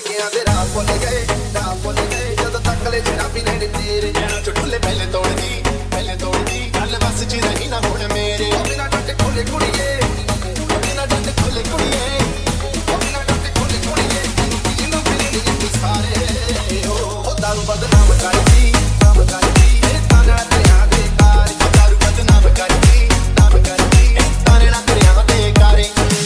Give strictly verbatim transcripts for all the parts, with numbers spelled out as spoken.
ਪੇਕਿਆਂ ਦੇ ਰਾਹ ਭੁੱਲ ਗਏ, ਰਾਹ ਭੁੱਲ ਗਏ ਜਦੋਂ ਤੱਕ ਲੈ ਜਨਾਬੀ ਨੇ ਤੇਰੇ ਝੁੱਲੇ ਪਹਿਲੇ ਤੋੜਦੀ, ਪਹਿਲੇ ਤੋੜਦੀ ਗੱਲ ਬਸ ਚ ਰਹੀ ਨਾ ਹੁਣ ਮੇਰੇ ਬਿਨਾ ਡੱਟ ਖੋਲੇ ਕੁੜੀਏ, ਬਿਨਾ ਡੱਟ ਖੋਲੇ ਕੁੜੀਏ, ਬਿਨਾ ਡੱਟ ਖੋਲੇ ਕੁੜੀਏ ਇਹਨੂੰ ਫਿਲਣੀ ਇੰਨੀ ਸਾਰੇ ਉਹ ਦਾਰੂ ਬਦਨਾਮ ਕਰਦੀ, ਨਾਮ ਕਰਦੀ ਇਹ ਤਾਨਾ ਤੇਰਾ ਦੇ ਕਾਰ ਦਾਰੂ ਬਦਨਾਮ ਕਰਦੀ, ਨਾਮ ਕਰਦੀ ਇਹ ਤਾਨਾ ਤੇਰਾ ਦੇ ਕਾਰੇ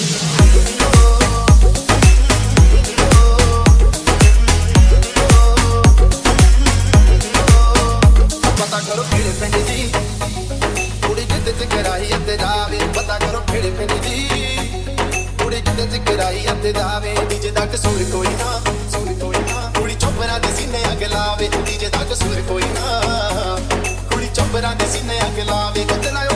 ਪਤਾ ਕਰੋ ਕਿਹੜੇ ਪਿੰਡ ਦੀ ਕੁੜੀ ਜਿੱਦੇ ਚ ਕਰਾਈ ਅੱਤੇ ਜਾਵੇ, ਪਤਾ ਕਰੋ ਕਿਹੜੇ ਪਿੰਡ ਦੀ ਕੁੜੀ ਜਿੱਦੇ ਚ ਕਰਾਈ ਅੱਤੇ ਜਾਵੇ ਡੀਜੇ ਦਾ ਕਸੂਰ ਕੋਈ ਨਾ, ਕਸੂਰ ਕੋਈ ਨਾ ਕੁੜੀ ਚੋਪਰਾਂ ਦੇ ਸੀਨੇ ਅੱਗ ਲਾਵੇ ਡੀਜੇ ਦਾ ਕਸੂਰ ਕੋਈ ਨਾ ਕੁੜੀ ਚੋਪਰਾਂ ਦੇ ਸੀਨੇ ਅੱਗ ਲਾਵੇ